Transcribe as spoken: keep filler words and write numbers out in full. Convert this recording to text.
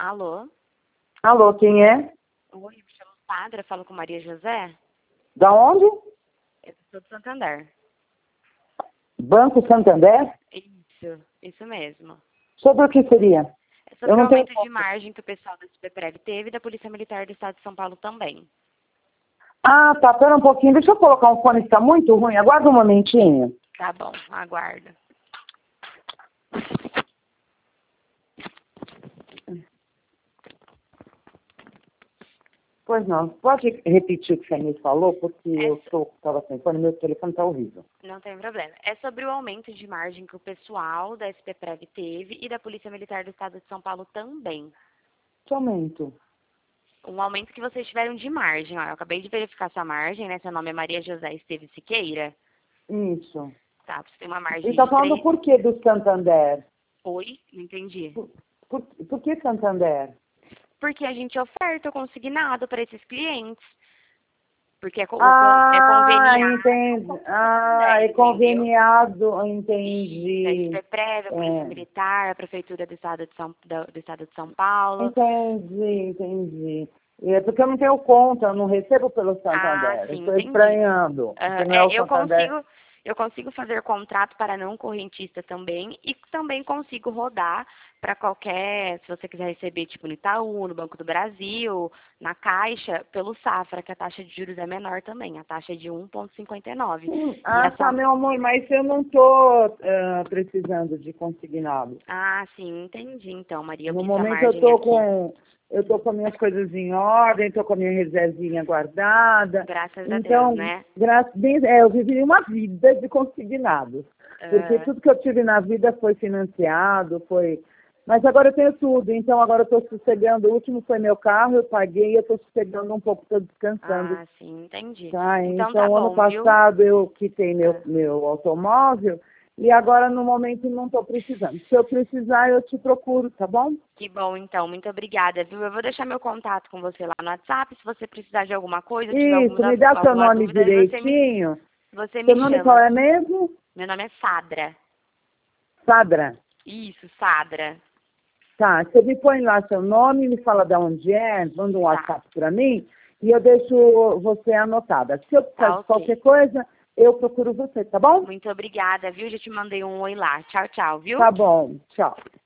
Alô? Alô, quem é? Oi, me chamo Sandra, falo com Maria José. Da onde? Eu sou de Santander. Banco Santander? Isso, isso mesmo. Sobre o que seria? É sobre Eu o não tenho... aumento de margem que o pessoal da SPPREV teve e da Polícia Militar do Estado de São Paulo também. Ah, tá, pera um pouquinho. Deixa eu colocar um fone que tá muito ruim. Aguarda um momentinho. Tá bom, aguardo. Pois não. Pode repetir o que você me falou, porque É eu so- tô, tava sem fone, meu telefone tá horrível. Não tem problema. É sobre o aumento de margem que o pessoal da SPPREV teve e da Polícia Militar do Estado de São Paulo também. Que aumento? Um aumento que vocês tiveram de margem. Ó, eu acabei de verificar sua margem, né? Seu nome é Maria José Esteves Siqueira. Isso. Tá, você tem uma margem E tá de falando três... por que do Santander? Oi? Não entendi. Por, por, por que Santander? Porque a gente oferta o consignado para esses clientes. Porque é, co- o con- é Ah, conveniado entendi. com o Ah, Santander, é entendeu? conveniado, Isso, a entendi. SPPREV, a Polícia É. Militar, a Prefeitura do Estado de São, da- do Estado de São Paulo. Entendi, entendi. É porque eu não tenho conta, eu não recebo pelo Ah, Santander. Eu sim, estou entendi. estranhando, Ah, porque não é é, o eu Santander. consigo, eu consigo fazer contrato para não correntista também e também consigo rodar para qualquer, se você quiser receber tipo no Itaú, no Banco do Brasil, na Caixa, pelo Safra, que a taxa de juros é menor também, a taxa é de um vírgula cinquenta e nove. Hum, E Ah, tá, essa, meu amor, mas eu não estou precisando de consignado. ah, sim, entendi então, Maria, eu No vi sua momento eu margem estou aqui. com eu tô com minhas coisas em ordem, estou com a minha reservinha guardada. Graças a Deus, Então, né? gra- bem- é, eu vivi uma vida de consignados. Porque Ah, tudo que eu tive na vida foi financiado, foi. Mas agora eu tenho tudo, então agora eu estou sossegando. O último foi meu carro, eu paguei, eu estou sossegando um pouco, estou descansando. ah, sim, entendi. Tá? Então tá Então, ano bom, viu? passado eu quitei meu, Ah. meu automóvel e agora no momento não estou precisando. Se eu precisar, eu te procuro, tá bom? Que bom, então. Muito obrigada, viu? Eu vou deixar meu contato com você lá no WhatsApp. Se você precisar de alguma coisa, tiver Isso, alguma, me dá seu alguma nome dúvida, você me, direitinho. você Seu me nome qual chama. é mesmo? Meu nome é Sadra. Sadra. Isso, Sadra. Tá, você me põe lá seu nome, me fala de onde é, manda um Tá, WhatsApp para mim e eu deixo você anotada. Se eu precisar tá de ok. qualquer coisa, eu procuro você, tá bom? Muito obrigada, viu? Já te mandei um oi lá. Tchau, tchau, viu? Tá bom, tchau.